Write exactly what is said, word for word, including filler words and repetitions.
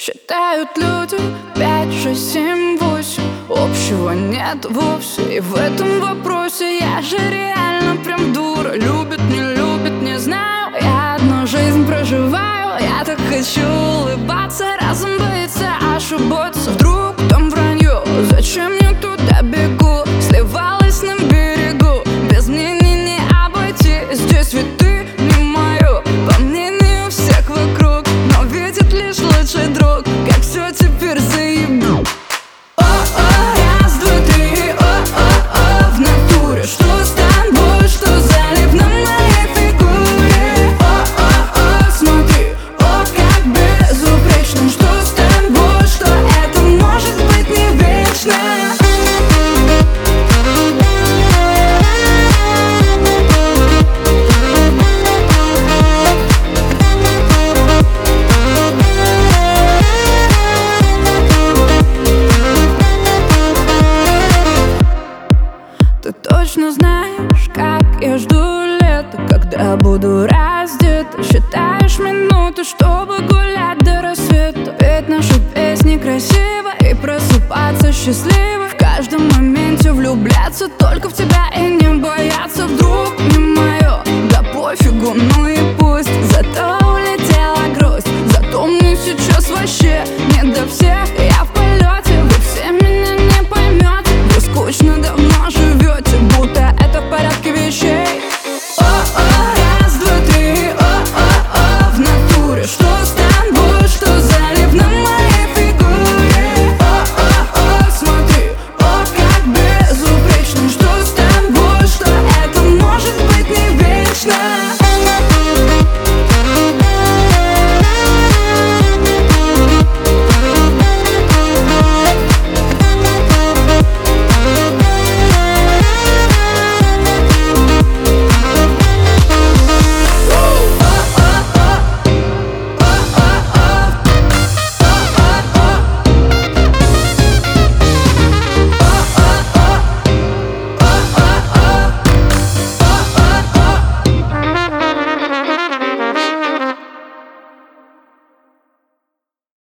Считают люди пять, шесть, семь, восемь. Общего нет вовсе. И в этом вопросе я же реально прям дура. Любит, не любит, не знаю. Я одну жизнь проживаю. Я так хочу улыбаться. Разум боится ошибаться. Вдруг там вранье. Зачем я туда бегу? Сливалась на берегу. Без мнений не обойти. Здесь ведь ты не мое, по мнению всех вокруг. Но видит лишь лучший друг. Как все теперь заебу. О-о, раз, два, три, о-о-о. В натуре, что с тобой, что залип на моей фигуре. О-о-о, смотри, о, как безупречно. Что с тобой, что это может быть не вечно. Ты точно знаешь, как я жду лета, когда буду раздета. Считаешь минуты, чтобы гулять до рассвета. Петь наши песни красиво и просыпаться счастливо. В каждом моменте влюбляться только в тебя и не бояться. Вдруг не мое, да пофигу, ну и пусть. Зато улетела грусть, зато мне сейчас вообще не до всех. Я в полете, вы все меня не поймете. Вы скучно давно